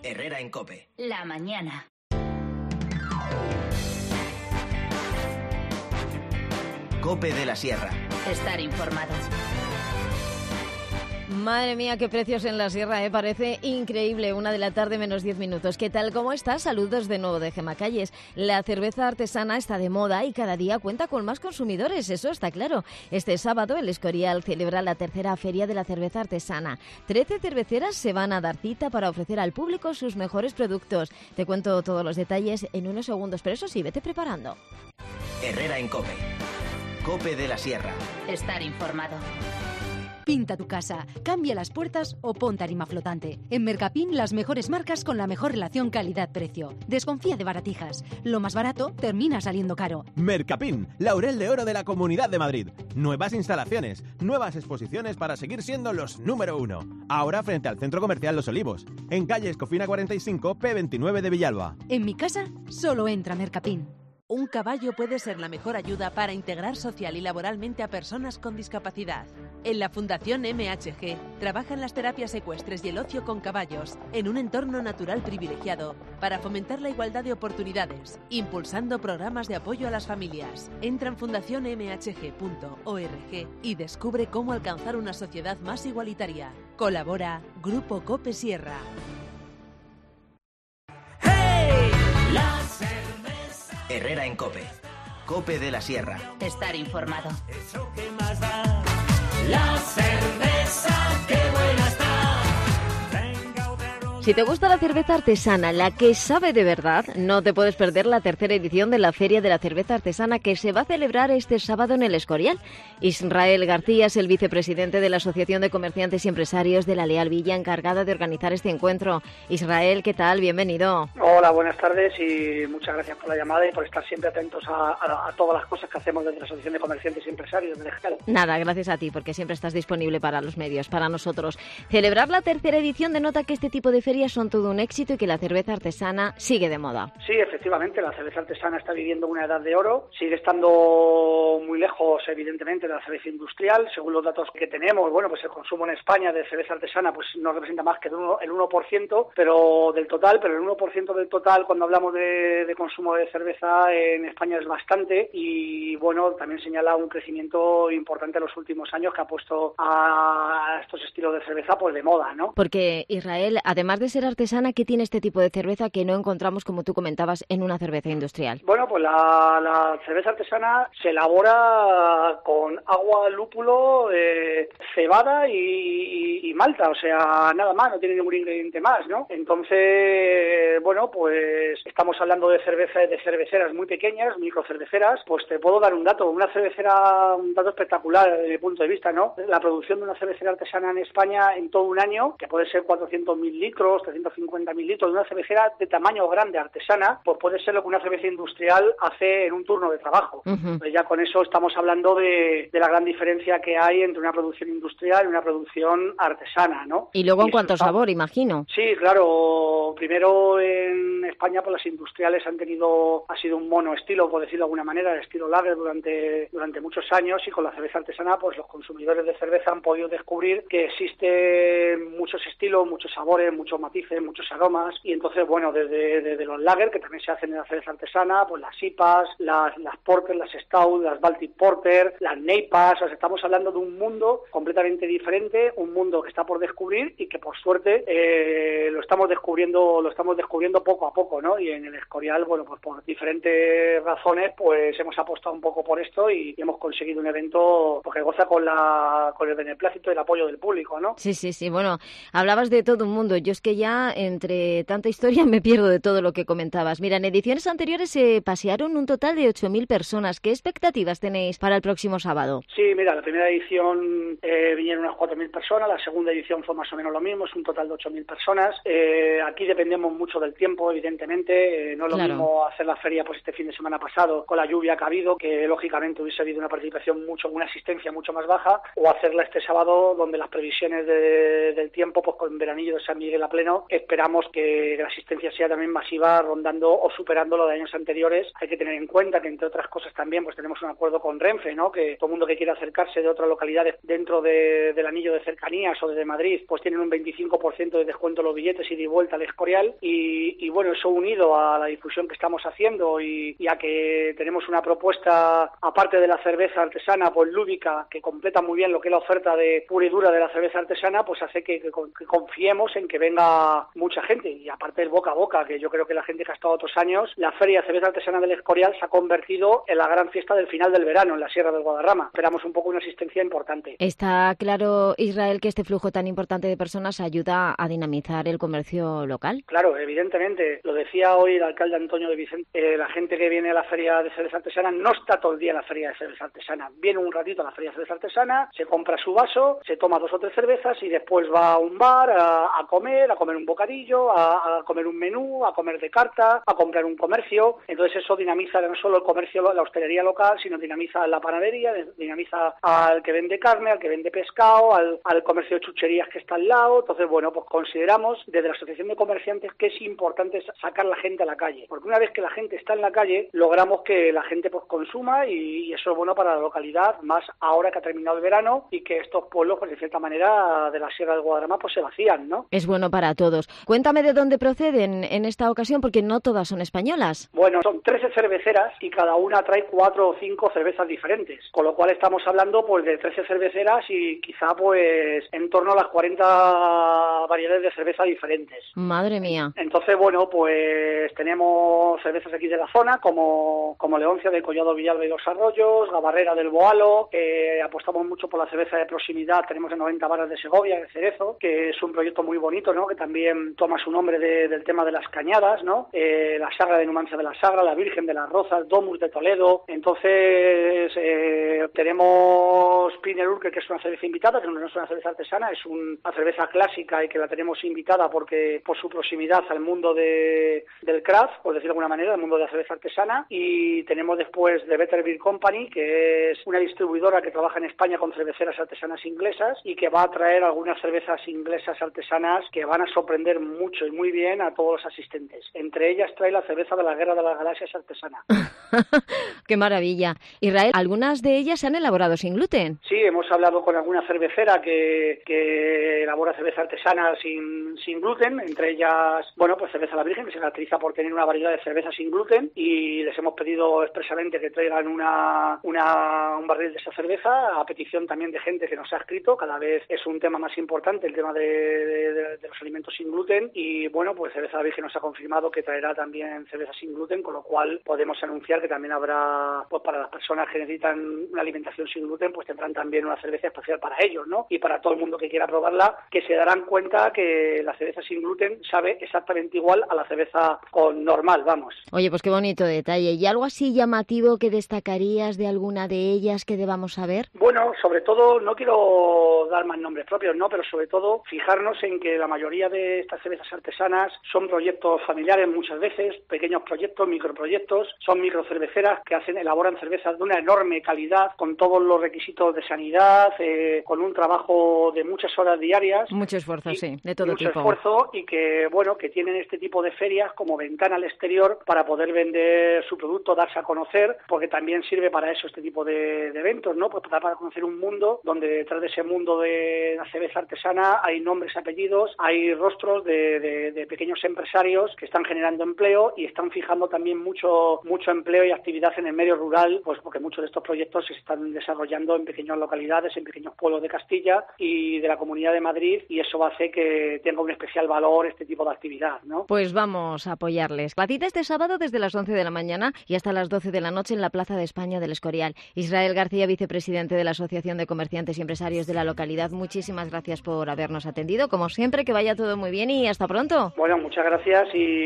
Herrera en COPE. La mañana. COPE de la Sierra. Estar informado. Madre mía, qué precios en la sierra, parece increíble. 1:00 PM, menos 10 minutos. ¿Qué tal? ¿Cómo estás? Saludos de nuevo de Gemacalles. La cerveza artesana está de moda y cada día cuenta con más consumidores, eso está claro. Este sábado el Escorial celebra la tercera feria de la cerveza artesana. 13 cerveceras se van a dar cita para ofrecer al público sus mejores productos. Te cuento todos los detalles en unos segundos, pero eso sí, vete preparando. Herrera en COPE. COPE de la Sierra. Estar informado. Pinta tu casa, cambia las puertas o pon tarima flotante. En Mercapin las mejores marcas con la mejor relación calidad-precio. Desconfía de baratijas. Lo más barato termina saliendo caro. Mercapin, Laurel de Oro de la Comunidad de Madrid. Nuevas instalaciones, nuevas exposiciones para seguir siendo los número 1. Ahora frente al Centro Comercial Los Olivos, en calle Escofina 45, P29 de Villalba. En mi casa solo entra Mercapin. Un caballo puede ser la mejor ayuda para integrar social y laboralmente a personas con discapacidad. En la Fundación MHG trabajan las terapias ecuestres y el ocio con caballos en un entorno natural privilegiado para fomentar la igualdad de oportunidades, impulsando programas de apoyo a las familias. Entra en fundacionmhg.org y descubre cómo alcanzar una sociedad más igualitaria. Colabora Grupo COPE Sierra. Herrera en COPE. COPE de la Sierra. Estar informado. Eso que más da, la cerveza, qué buena está. Si te gusta la cerveza artesana, la que sabe de verdad, no te puedes perder la tercera edición de la Feria de la Cerveza Artesana que se va a celebrar este sábado en el Escorial. Israel García es el vicepresidente de la Asociación de Comerciantes y Empresarios de la Leal Villa, encargada de organizar este encuentro. Israel, ¿qué tal? Bienvenido. Hola, buenas tardes y muchas gracias por la llamada y por estar siempre atentos a todas las cosas que hacemos desde la Asociación de Comerciantes y Empresarios de Leal. Nada, gracias a ti, porque siempre estás disponible para los medios, para nosotros. Celebrar la tercera edición denota que este tipo de ferias son todo un éxito y que la cerveza artesana sigue de moda. Sí, efectivamente, la cerveza artesana está viviendo una edad de oro, sigue estando muy lejos, evidentemente, de la cerveza industrial. Según los datos que tenemos, bueno, pues el consumo en España de cerveza artesana pues no representa más que el 1% pero el 1% del total, cuando hablamos de consumo de cerveza en España, es bastante y, bueno, también señala un crecimiento importante en los últimos años que ha puesto a estos estilos de cerveza pues de moda, ¿no? Porque, Israel, además de ser artesana, ¿qué tiene este tipo de cerveza que no encontramos, como tú comentabas, en una cerveza industrial? Bueno, pues la cerveza artesana se elabora con agua, lúpulo, cebada y malta, o sea, nada más, no tiene ningún ingrediente más, ¿no? Entonces, bueno, pues estamos hablando de cerveceras muy pequeñas, microcerveceras. Pues te puedo dar un dato, un dato espectacular desde mi punto de vista, ¿no? La producción de una cervecera artesana en España en todo un año, que puede ser 400.000 litros, 350.000 litros, de una cervecera de tamaño grande artesana, pues puede ser lo que una cerveza industrial hace en un turno de trabajo. Pues ya con eso estamos hablando de la gran diferencia que hay entre una producción industrial y una producción artesana, ¿no? Y luego en cuanto a sabor, imagino. Sí, claro. Primero en España pues las industriales ha sido un monoestilo, por decirlo de alguna manera, el estilo lager durante muchos años, y con la cerveza artesana pues los consumidores de cerveza han podido descubrir que existen muchos estilos, muchos sabores, muchos matices, muchos aromas, y entonces, bueno, desde los lager, que también se hacen en la cerveza artesana, pues las IPAs, las porter, las stout, las Baltic Porter, las Neipas. O sea, estamos hablando de un mundo completamente diferente, un mundo que está por descubrir y que por suerte lo estamos descubriendo poco a poco, ¿no? Y en el Escorial, bueno, pues por diferentes razones, pues hemos apostado un poco por esto y hemos conseguido un evento porque goza con el beneplácito y el apoyo del público, ¿no? Sí. Bueno, hablabas de todo un mundo. Yo es que ya entre tanta historia me pierdo de todo lo que comentabas. Mira, en ediciones anteriores se pasearon un total de 8.000 personas. ¿Qué expectativas tenéis para el próximo sábado? Sí, mira, la primera edición vinieron unas 4.000 personas, la segunda edición fue más o menos lo mismo, es un total de 8.000 personas. Aquí dependemos mucho del tiempo, evidentemente. No es lo mismo hacer la feria pues este fin de semana pasado con la lluvia que ha habido, que lógicamente hubiese habido una participación una asistencia mucho más baja, o hacerla este sábado donde las previsiones del tiempo, pues con veranillo de San Miguel a pleno, esperamos que la asistencia sea también masiva, rondando o superando lo de años anteriores. Hay que tener en cuenta que, entre otras cosas, también pues tenemos un acuerdo con Renfe, ¿no? Que todo el mundo que quiera acercarse de otras localidades dentro del anillo de cercanías o desde Madrid, pues tienen un 25% de descuento en los billetes y de vuelta al Escorial. Y bueno, eso unido a la difusión que estamos haciendo y a que tenemos una propuesta, aparte de la cerveza artesana, pues lúdica, que completa muy bien lo que es la oferta de pura y dura de la cerveza artesana, pues hace que confiemos en que venga mucha gente. Y aparte el boca a boca, que yo creo que la gente que ha estado otros años, la Feria de Cerveza Artesana del Escorial se ha convertido en la gran fiesta del final del verano en la Sierra del Guadarrama. Esperamos un poco una asistencia importante. Está claro, Israel, que este flujo tan importante de personas ayuda a dinamizar el comercio local. Claro, evidentemente. Lo decía hoy el alcalde Antonio de Vicente, la gente que viene a la Feria de Cerveza Artesana no está todo el día en la Feria de Cerveza Artesana. Viene un ratito a la Feria de Cerveza Artesana, se compra su vaso, se toma 2 o 3 cervezas y después va a un bar a comer un bocadillo, a comer un menú, a comer de carta, a comprar un comercio. Entonces eso dinamiza no solo el comercio, la hostelería local, sino dinamiza la panadería, dinamiza al que vende carne, al que vende pescado, al comercio de chucherías que está al lado. Entonces, bueno, pues consideramos desde la Asociación de Comerciantes que es importante sacar la gente a la calle, porque una vez que la gente está en la calle, logramos que la gente pues consuma y eso es bueno para la localidad, más ahora que ha terminado el verano y que estos pueblos, pues de cierta manera, de la Sierra del Guadarrama, pues se vacían, ¿no? Es bueno para todos. Cuéntame de dónde proceden en esta ocasión, porque no todas son españolas. Bueno, son 13 cerveceras y cada una trae 4 o 5 cervezas diferentes, con lo cual estamos hablando pues de 13 cerveceras y quizá pues en torno a las 40 variedades de cerveza diferentes. Madre mía. Entonces, bueno, pues tenemos cervezas aquí de la zona, como Leoncia de Collado Villalba y Los Arroyos, Gabarrera del Boalo, apostamos mucho por la cerveza de proximidad, tenemos el 90 Varas de Segovia, de Cerezo, que es un proyecto muy bonito, ¿no? Que también toma su nombre del tema de las cañadas, ¿no? La Sagra de Numancia de la Sagra, la Virgen de las Rozas, Domus de Toledo. Entonces, tenemos Piner Urquell, que es una cerveza invitada, que no es una cerveza artesana, es una cerveza clásica y que la tenemos invitada porque por su proximidad al mundo del craft, por decirlo de alguna manera, al mundo de la cerveza artesana. Y tenemos después The Better Beer Company, que es una distribuidora que trabaja en España con cerveceras artesanas inglesas y que va a traer algunas cervezas inglesas artesanas que van a sorprender mucho y muy bien a todos los asistentes. Entre ellas trae la cerveza de la Guerra de las Galaxias artesana. ¡Qué maravilla! Israel, ¿algunas de ellas se han elaborado sin gluten? Sí, hemos hablado con alguna cervecera que elabora cerveza artesana sin gluten, entre ellas, bueno, pues Cerveza La Virgen, que se caracteriza por tener una variedad de cervezas sin gluten, y les hemos pedido expresamente que traigan un barril de esa cerveza, a petición también de gente que nos ha escrito. Cada vez es un tema más importante el tema de los alimentos sin gluten, y bueno, pues Cerveza La Virgen nos ha confirmado que traerá también cerveza sin gluten, con lo cual podemos anunciar que también habrá, pues para las personas que necesitan una alimentación sin gluten, pues tendrán también una cerveza especial para ellos, ¿no? Y para todo el mundo que quiera probarla, que se darán cuenta que la cerveza sin gluten sabe exactamente igual a la cerveza con normal, vamos. Oye, pues qué bonito detalle. ¿Y algo así llamativo que destacarías de alguna de ellas que debamos saber? Bueno, sobre todo, no quiero dar más nombres propios, ¿no? Pero sobre todo fijarnos en que la mayoría de estas cervezas artesanas son proyectos familiares muchas veces, pequeños proyectos, microproyectos, son microcerveceras que elaboran cervezas de una enorme calidad, con todos los requisitos de sanidad, con un trabajo de muchas horas diarias. Mucho esfuerzo, sí, de todo tipo. Mucho esfuerzo, y que, bueno, que tienen este tipo de ferias como ventana al exterior para poder vender su producto, darse a conocer, porque también sirve para eso este tipo de eventos, ¿no? Pues para conocer un mundo donde detrás de ese mundo de la cerveza artesana hay nombres, apellidos, hay rostros de pequeños empresarios que están generando empleo y están fijando también mucho empleo y actividad en el medio rural, pues porque muchos de estos proyectos se están desarrollando en pequeñas localidades, en pequeños pueblos de Castilla y de la Comunidad de Madrid, y eso hace que tenga un especial valor este tipo de actividad, ¿no? Pues vamos a apoyarles. La cita este sábado desde las 11 de la mañana y hasta las 12 de la noche en la Plaza de España del Escorial. Israel García, vicepresidente de la Asociación de Comerciantes y Empresarios de la localidad, muchísimas gracias por habernos atendido. Como siempre, que vaya todo muy bien y hasta pronto. Bueno, muchas gracias,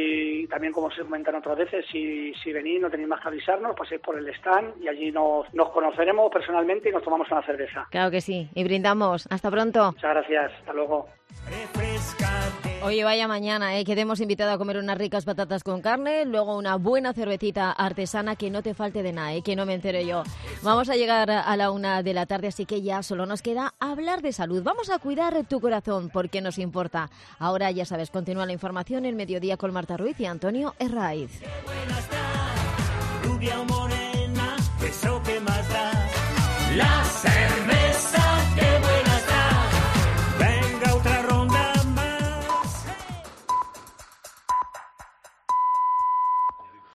y también, como se comentan otras veces, si venís no tenéis más que avisarnos, paséis por el stand y allí nos conoceremos personalmente y nos tomamos una cerveza. Claro que sí, y brindamos. Hasta pronto. Muchas gracias, hasta luego. Refrescate. Oye, vaya mañana, que te hemos invitado a comer unas ricas patatas con carne, luego una buena cervecita artesana, que no te falte de nada, que no me entere yo. Vamos a llegar a la 1 de la tarde, así que ya solo nos queda hablar de salud. Vamos a cuidar tu corazón, porque nos importa. Ahora, ya sabes, continúa la información en Mediodía con Marta Ruiz y Antonio Herraiz. Rubia o morena, eso que más da. La cerveza